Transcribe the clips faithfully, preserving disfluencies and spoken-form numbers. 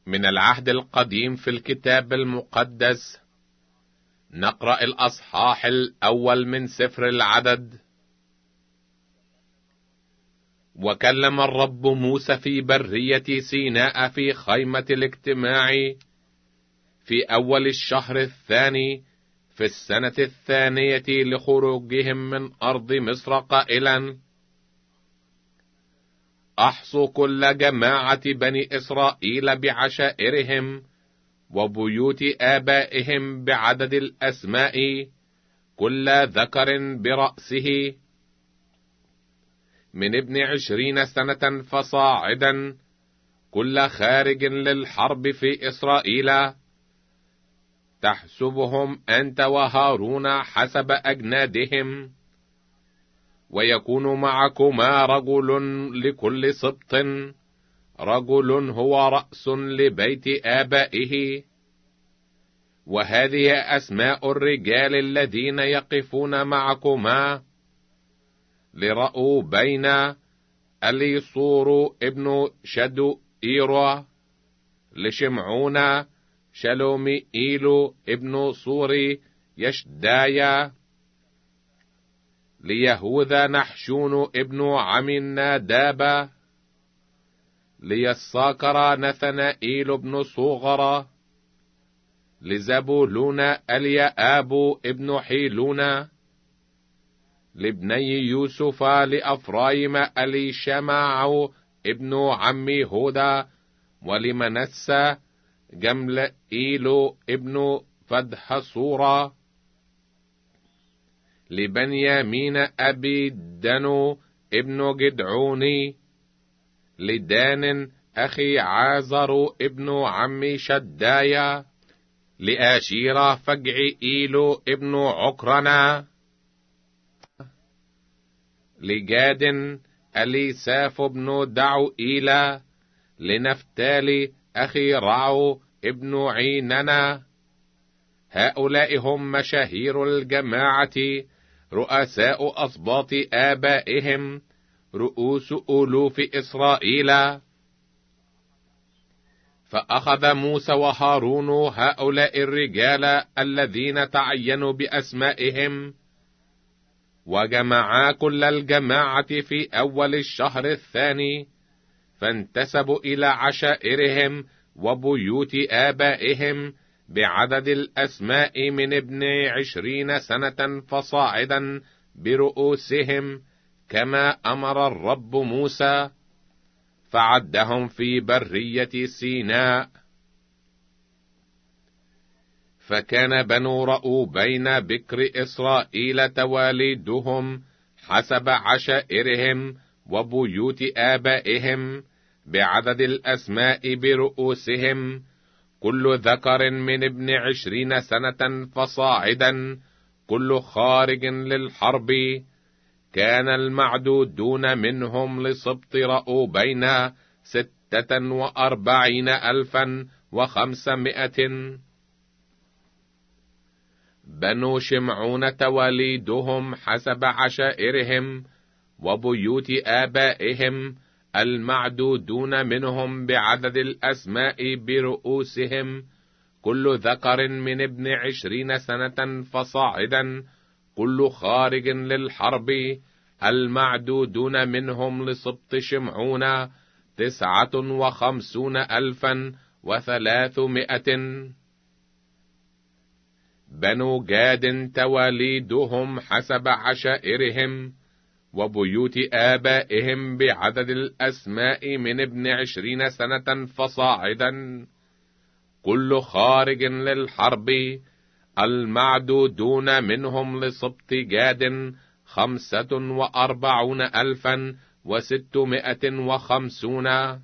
من العهد القديم في الكتاب المقدس، نقرأ الأصحاح الأول من سفر العدد. وكلم الرب موسى في برية سيناء في خيمة الاجتماع في أول الشهر الثاني في السنة الثانية لخروجهم من أرض مصر قائلا: أحصوا كل جماعة بني إسرائيل بعشائرهم وبيوت آبائهم بعدد الأسماء، كل ذكر برأسه من ابن عشرين سنة فصاعدا، كل خارج للحرب في إسرائيل. تحسبهم أنت وهارون حسب أجنادهم، ويكون معكما رجل لكل سبط، رجل هو رأس لبيت آبائه. وهذه أسماء الرجال الذين يقفون معكما: لرأوا بين أليصور ابن شدوئير، لشمعون شلومئيل ابن صوري يشدايا، ليهوذا نحشون ابن عميناداب، ليساكر نثنائيل ابن صغر، لزبولون اليآب ابن حيلون، لابني يوسف لأفرايم أليشمع ابن عمي هودا، ولمنسى جملئيل ابن فدحصورا، لبنيامين أبي دنو ابن جدعوني، لدان أخي عازر ابن عمي شدايا، لآشيرة فجعئيل ابن عكرنا، لجاد أليساف ابن دعوئيل، لنفتالي أخي رعو ابن عيننا. هؤلاء هم مشاهير الجماعة، رؤساء أسباط آبائهم، رؤوس ألوف إسرائيل. فأخذ موسى وهارون هؤلاء الرجال الذين تعينوا بأسمائهم، وجمعا كل الجماعة في أول الشهر الثاني، فانتسبوا إلى عشائرهم وبيوت آبائهم بعدد الأسماء من ابن عشرين سنة فصاعدا برؤوسهم، كما أمر الرب موسى، فعدهم في برية سيناء. فكان بنو رؤوبين بكر إسرائيل تواليدهم حسب عشائرهم وبيوت آبائهم بعدد الأسماء برؤوسهم، كل ذكر من ابن عشرين سنة فصاعدا، كل خارج للحرب. كان المعدودون منهم لسبط رؤوبين ستة وأربعين ألفا وخمسمائة. بنو شمعون تواليدهم حسب عشائرهم وبيوت آبائهم، المعدودون منهم بعدد الأسماء برؤوسهم، كل ذكر من ابن عشرين سنة فصاعدا، كل خارج للحرب. المعدودون منهم لسبط شمعون تسعة وخمسون ألفا وثلاثمائة. بنو جاد تواليدهم حسب عشائرهم وبيوت آبائهم بعدد الأسماء من ابن عشرين سنة فصاعدا، كل خارج للحرب. المعدودون منهم لسبط جاد خمسة وأربعون ألفا وستمائة وخمسون.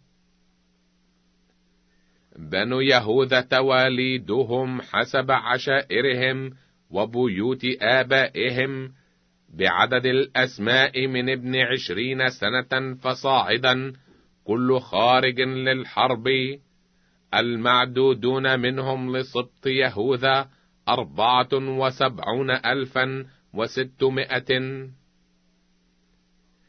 بنو يهوذا تواليدهم حسب عشائرهم وبيوت آبائهم بعدد الأسماء من ابن عشرين سنة فصاعدا، كل خارج للحرب. المعدودون منهم لسبط يهوذا أربعة وسبعون ألفا وستمائة.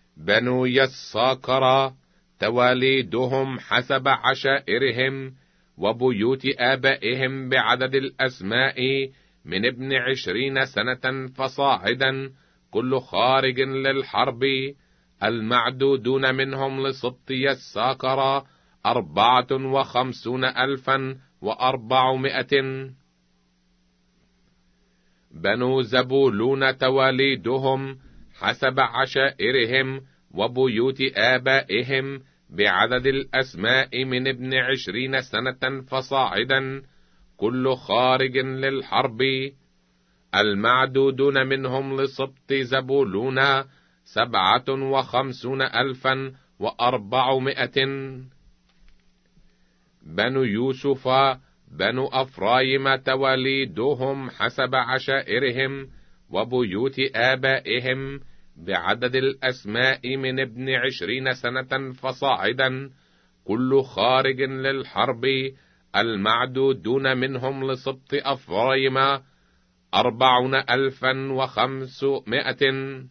بنو يساكر تواليدهم حسب عشائرهم وبيوت آبائهم بعدد الأسماء من ابن عشرين سنة فصاعدا، كل خارج للحرب، المعدودون منهم لسبط يساكر أربعة وخمسون ألفا وأربعمائة. بنو زبولون تواليدهم حسب عشائرهم وبيوت آبائهم بعدد الأسماء من ابن عشرين سنة فصاعدا، كل خارج للحرب، المعدودون منهم لسبط زبولون سبعة وخمسون ألفا وأربعمائة. بنو يوسف بنو أفرايم تواليدهم حسب عشائرهم وبيوت آبائهم بعدد الأسماء من ابن عشرين سنة فصاعدا، كل خارج للحرب، المعدودون منهم لسبط أفرايم أربعون ألفا وخمسمائة.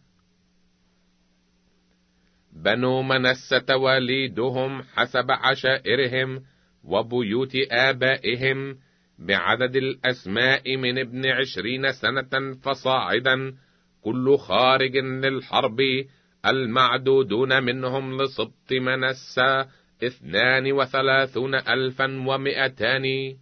بنو منس تواليدهم حسب عشائرهم وبيوت آبائهم بعدد الأسماء من ابن عشرين سنة فصاعدا، كل خارج للحرب، المعدودون منهم لسبط منسى اثنان وثلاثون ألفا ومئتان.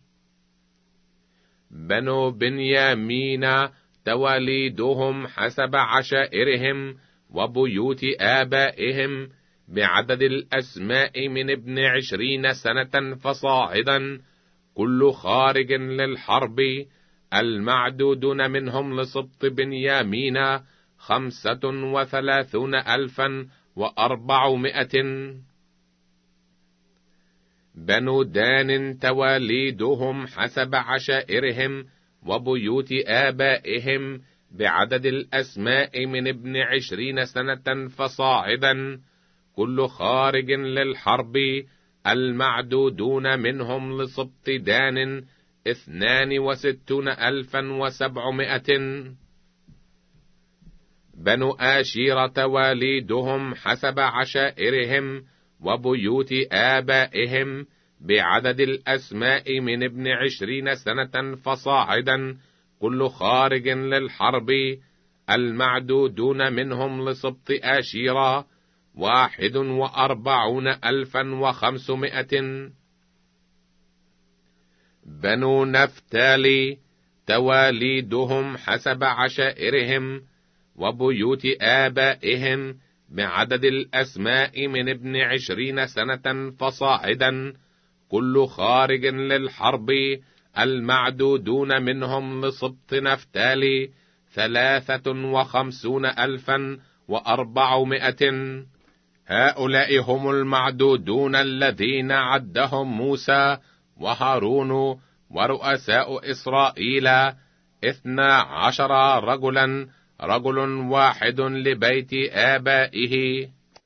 بنو بنيامين تواليدهم حسب عشائرهم وبيوت آبائهم بعدد الأسماء من ابن عشرين سنة فصاعدا، كل خارج للحرب، المعدودون منهم لسبط بنيامين خمسة وثلاثون ألفا وأربعمائة. بنو دان تواليدهم حسب عشائرهم وبيوت آبائهم بعدد الأسماء من ابن عشرين سنة فصاعدا، كل خارج للحرب، المعدودون منهم لسبط دان اثنان وستون ألفا وسبعمائة. بنو آشير تواليدهم حسب عشائرهم وبيوت آبائهم بعدد الأسماء من ابن عشرين سنة فصاعدا، كل خارج للحرب، المعدودون منهم لسبط آشيرا واحد وأربعون ألفا وخمسمائة. بنو نفتالي تواليدهم حسب عشائرهم وبيوت آبائهم بعدد الأسماء من ابن عشرين سنة فصاعدا، كل خارج للحرب، المعدودون منهم لسبط نفتالي ثلاثة وخمسون ألفا وأربعمائة. هؤلاء هم المعدودون الذين عدهم موسى وهارون ورؤساء إسرائيل اثنا عشر رجلا، رجل واحد لبيت آبائه.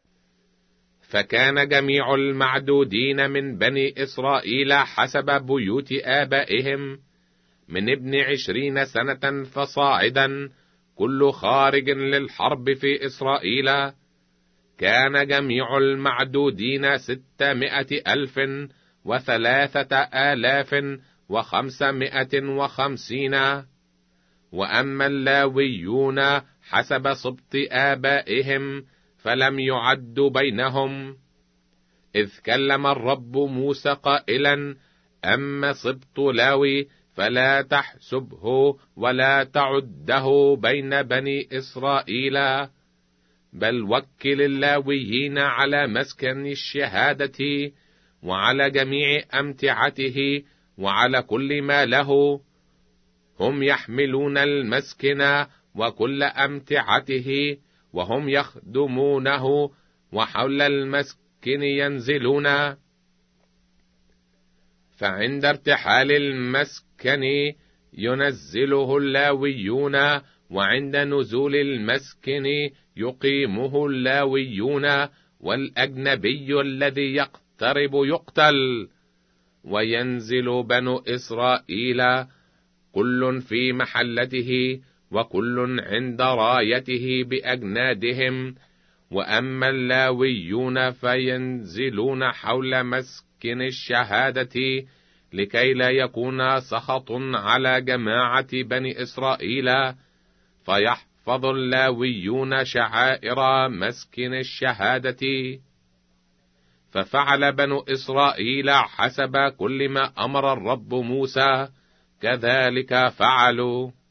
فكان جميع المعدودين من بني إسرائيل حسب بيوت آبائهم من ابن عشرين سنة فصاعدا، كل خارج للحرب في إسرائيل. كان جميع المعدودين ستمائة ألف وثلاثة آلاف وخمسمائة وخمسين. وأما اللاويون حسب سبط آبائهم فلم يعدوا بينهم، إذ كلم الرب موسى قائلا: أما سبط لاوي فلا تحسبه ولا تعده بين بني إسرائيل، بل وكل اللاويين على مسكن الشهادة وعلى جميع أمتعته وعلى كل ما له، هم يحملون المسكن وكل أمتعته وهم يخدمونه وحول المسكن ينزلون. فعند ارتحال المسكن ينزله اللاويون، وعند نزول المسكن يقيمه اللاويون، والأجنبي الذي يقترب يقتل. وينزل بنو إسرائيل كل في محلته وكل عند رايته بأجنادهم. وأما اللاويون فينزلون حول مسكن الشهادة لكي لا يكون سخط على جماعة بني إسرائيل، فيحفظ اللاويون شعائر مسكن الشهادة. ففعل بنو إسرائيل حسب كل ما أمر الرب موسى، كذلك فعلوا.